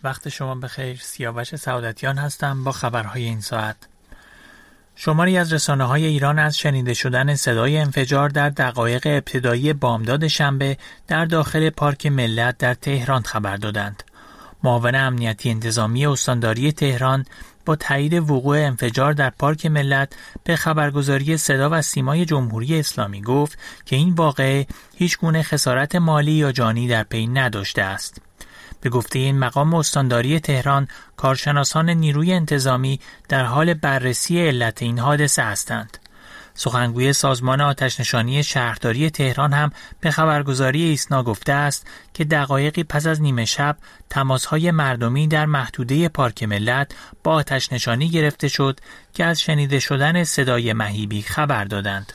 وقت شما بخیر. سیاوش سعادتیان هستم با خبرهای این ساعت. شماری از رسانه‌های ایران از شنیده شدن صدای انفجار در دقایق ابتدایی بامداد شنبه در داخل پارک ملت در تهران خبر دادند. معاون امنیتی انتظامی استانداری تهران با تایید وقوع انفجار در پارک ملت به خبرگزاری صدا و سیمای جمهوری اسلامی گفت که این واقعه هیچ گونه خسارت مالی یا جانی در پی نداشته است. به گفته این مقام استانداری تهران، کارشناسان نیروی انتظامی در حال بررسی علت این حادثه هستند. سخنگوی سازمان آتش‌نشانی شهرداری تهران هم به خبرگزاری ایسنا گفته است که دقایقی پس از نیمه شب تماس‌های مردمی در محدوده پارک ملت با آتش‌نشانی گرفته شد که از شنیده شدن صدای مهیبی خبر دادند.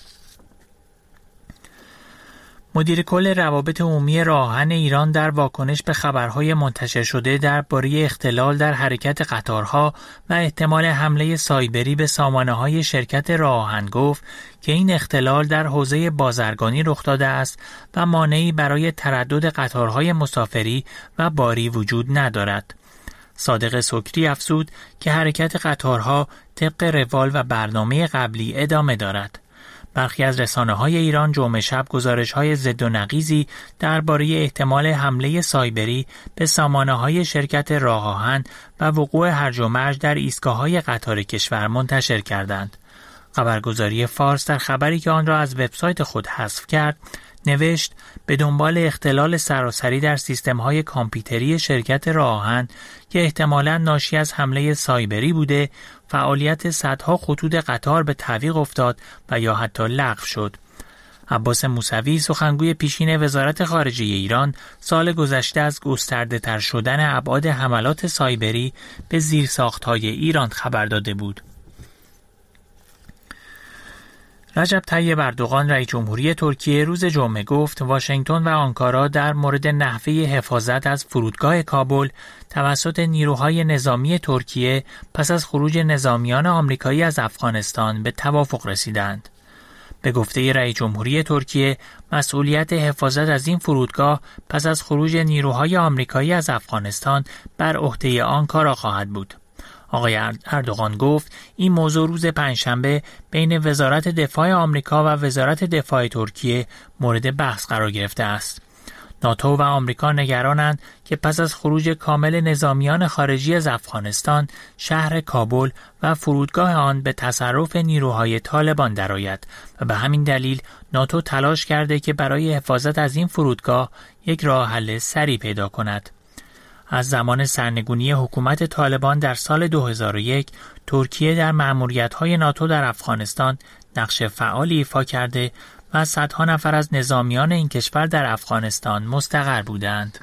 مدیر کل روابط عمومی راه آهن ایران در واکنش به خبرهای منتشر شده درباره اختلال در حرکت قطارها و احتمال حمله سایبری به سامانه‌های شرکت راه آهن گفت که این اختلال در حوزه بازرگانی رخ داده است و مانعی برای تردد قطارهای مسافری و باری وجود ندارد. صادق سکری افزود که حرکت قطارها طبق روال و برنامه قبلی ادامه دارد. برخی از رسانه‌های ایران جمعه شب گزارش‌های ضد و نقیضی درباره احتمال حمله سایبری به سامانه‌های شرکت راه آهن و وقوع هرج و مرج در ایستگاه‌های قطار کشور منتشر کردند. خبرگزاری فارس در خبری که آن را از وبسایت خود حذف کرد، نوشت به دنبال اختلال سراسری در سیستم‌های کامپیوتری شرکت راه آهن که احتمالاً ناشی از حمله سایبری بوده، فعالیت صدها خطوط قطار به تعویق افتاد و یا حتی لغو شد. عباس موسوی، سخنگوی پیشین وزارت خارجه ایران، سال گذشته از گسترده‌تر شدن ابعاد حملات سایبری به زیرساخت‌های ایران خبر داده بود. رجب طیب اردوغان رئیس جمهوری ترکیه روز جمعه گفت واشنگتن و آنکارا در مورد نحوه حفاظت از فرودگاه کابل توسط نیروهای نظامی ترکیه پس از خروج نظامیان آمریکایی از افغانستان به توافق رسیدند. به گفته رئیس جمهوری ترکیه، مسئولیت حفاظت از این فرودگاه پس از خروج نیروهای آمریکایی از افغانستان بر عهده آنکارا خواهد بود. آقای اردوغان گفت این موضوع روز پنجشنبه بین وزارت دفاع آمریکا و وزارت دفاع ترکیه مورد بحث قرار گرفته است. ناتو و آمریکا نگرانند که پس از خروج کامل نظامیان خارجی از افغانستان، شهر کابل و فرودگاه آن به تصرف نیروهای طالبان درآید و به همین دلیل ناتو تلاش کرده که برای حفاظت از این فرودگاه یک راه حل سریع پیدا کند. از زمان سرنگونی حکومت طالبان در سال 2001 ترکیه در مأموریت‌های ناتو در افغانستان نقش فعالی ایفا کرده و صدها نفر از نظامیان این کشور در افغانستان مستقر بودند.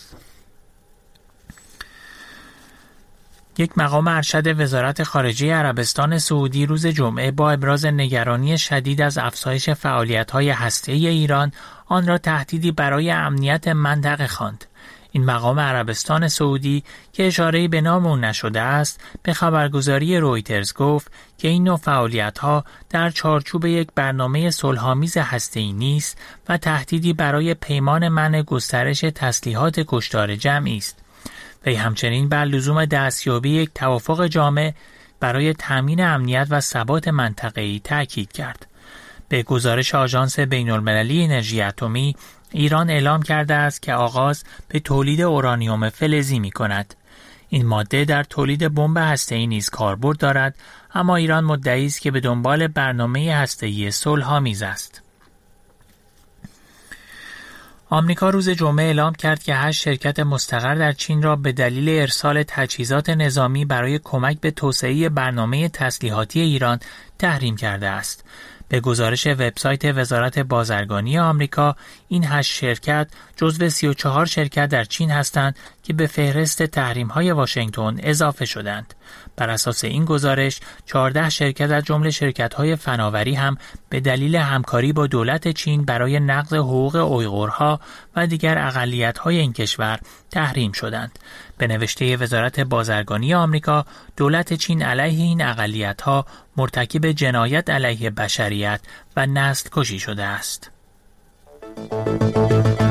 یک مقام ارشد وزارت خارجه عربستان سعودی روز جمعه با ابراز نگرانی شدید از افزایش فعالیت‌های هسته‌ای ایران آن را تهدیدی برای امنیت منطقه خواند. این مقام عربستان سعودی که اشاره‌ای به نام او نشده است، به خبرگزاری رویترز گفت که این نوع فعالیت‌ها در چارچوب یک برنامه صلح‌آمیز هسته‌ای نیست و تهدیدی برای پیمان منع گسترش تسلیحات کشتار جمعی است. وی همچنین بر لزوم دستیابی یک توافق جامع برای تأمین امنیت و ثبات منطقه‌ای تاکید کرد. به گزارش آژانس بین‌المللی انرژی اتمی، ایران اعلام کرده است که آغاز به تولید اورانیوم فلزی می‌کند. این ماده در تولید بمب هسته‌ای نیز کاربرد دارد، اما ایران مدعی است که به دنبال برنامه هسته‌ای صلح‌آمیز است. آمریکا روز جمعه اعلام کرد که 8 شرکت مستقر در چین را به دلیل ارسال تجهیزات نظامی برای کمک به توسعه برنامه تسلیحاتی ایران تحریم کرده است. به گزارش وبسایت وزارت بازرگانی آمریکا، این 8 شرکت جزو 34 شرکت در چین هستند که به فهرست تحریم‌های واشنگتن اضافه شدند. بر اساس این گزارش، 14 شرکت از جمله شرکت‌های فناوری هم به دلیل همکاری با دولت چین برای نقض حقوق اویغورها و دیگر اقلیت‌های این کشور تحریم شدند. به نوشته وزارت بازرگانی آمریکا، دولت چین علیه این اقلیت‌ها مرتکب جنایت علیه بشریت و نسل کشی شده است.